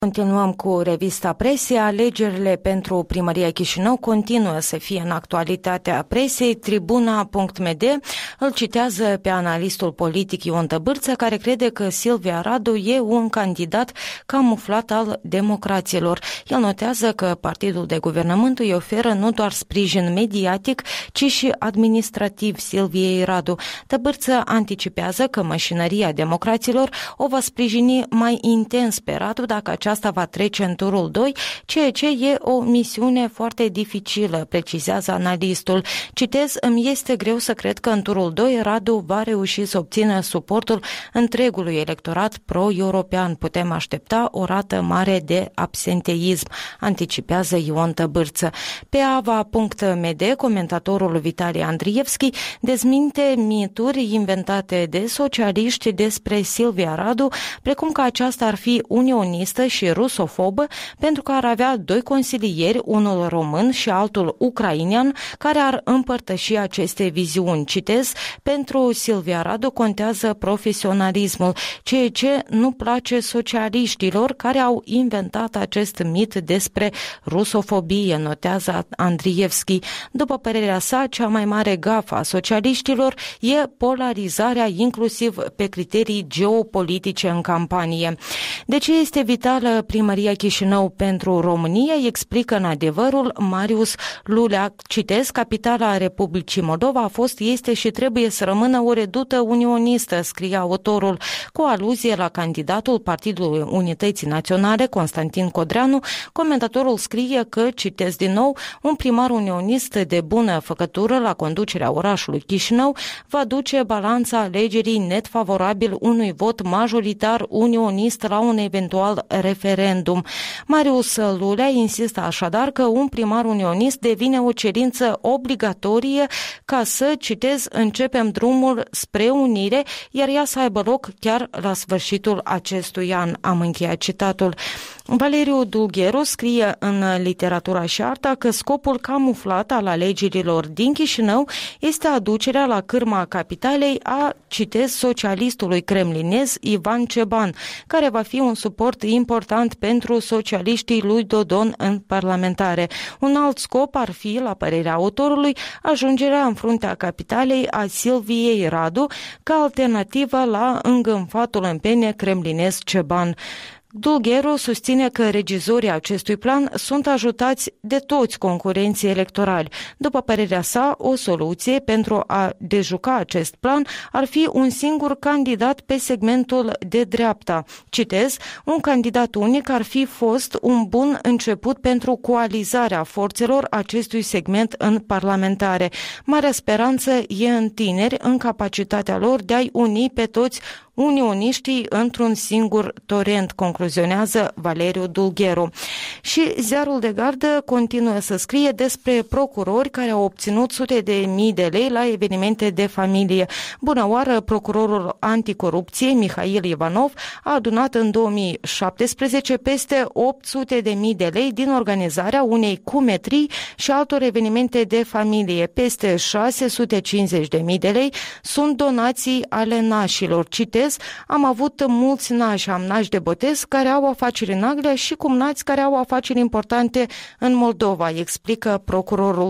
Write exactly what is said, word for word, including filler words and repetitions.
Continuăm cu revista presei. Alegerile pentru primăria Chișinău continuă să fie în actualitatea presei. Tribuna punct m d îl citează pe analistul politic Ion Tăbârță, care crede că Silvia Radu e un candidat camuflat al democraților. El notează că partidul de guvernământ îi oferă nu doar sprijin mediatic, ci și administrativ Silviei Radu. Tăbârță anticipează că mașinăria democraților o va sprijini mai intens pe Radu dacă aceasta Asta va trece în turul doi, ceea ce e o misiune foarte dificilă, precizează analistul. Citez, îmi este greu să cred că în turul doi Radu va reuși să obțină suportul întregului electorat pro-european. Putem aștepta o rată mare de absenteism, anticipează Ion Tăbârță. Pe ava punct m d, comentatorul Vitali Andrievski dezminte mituri inventate de socialiști despre Silvia Radu, precum că aceasta ar fi unionistă și rusofobă, pentru că ar avea doi consilieri, unul român și altul ucrainean, care ar împărtăși aceste viziuni. Citez, pentru Silvia Radu contează profesionalismul, ceea ce nu place socialiștilor care au inventat acest mit despre rusofobie, notează Andrievski. După părerea sa, cea mai mare gafă a socialiștilor e polarizarea inclusiv pe criterii geopolitice în campanie. De ce este vitală primăria Chișinău pentru România, explică în Adevărul Marius Lulea. Citez, capitala Republicii Moldova a fost, este și trebuie să rămână o redută unionistă, scrie autorul, cu aluzie la candidatul Partidului Unității Naționale, Constantin Codreanu. Comentatorul scrie că, citez din nou, un primar unionist de bună făcătură la conducerea orașului Chișinău va duce balanța alegerii net favorabil unui vot majoritar unionist la un eventual referendum. Marius Lulea insistă așadar că un primar unionist devine o cerință obligatorie ca să, citez, începem drumul spre unire, iar ea să aibă loc chiar la sfârșitul acestui an. Am încheiat citatul. Valeriu Dulgheru scrie în Literatura și Arta că scopul camuflat al alegerilor din Chișinău este aducerea la cârma capitalei a, citez, socialistului kremlinez Ivan Ceban, care va fi un suport important pentru socialiștii lui Dodon în parlamentare. Un alt scop ar fi, la părerea autorului, ajungerea în fruntea capitalei a Silviei Radu ca alternativă la îngânfatul în pene kremlinez Ceban. Dulgheru susține că regizorii acestui plan sunt ajutați de toți concurenții electorali. După părerea sa, o soluție pentru a dejuca acest plan ar fi un singur candidat pe segmentul de dreapta. Citez, un candidat unic ar fi fost un bun început pentru coalizarea forțelor acestui segment în parlamentare. Marea speranță e în tineri, în capacitatea lor de a-i uni pe toți unioniștii într-un singur torent, concluzionează Valeriu Dulgheru. Și Ziarul de Gardă continuă să scrie despre procurori care au obținut sute de mii de lei la evenimente de familie. Bună oară, procurorul anticorupție Mihail Ivanov a adunat în două mii șaptesprezece peste opt sute de mii de lei din organizarea unei cumetrii și altor evenimente de familie. Peste șase sute cincizeci de mii de lei sunt donații ale nașilor. Citez, am avut mulți nași, am nași de botez care au afaceri în Anglia și cumnați care au afaceri importante în Moldova, explică procurorul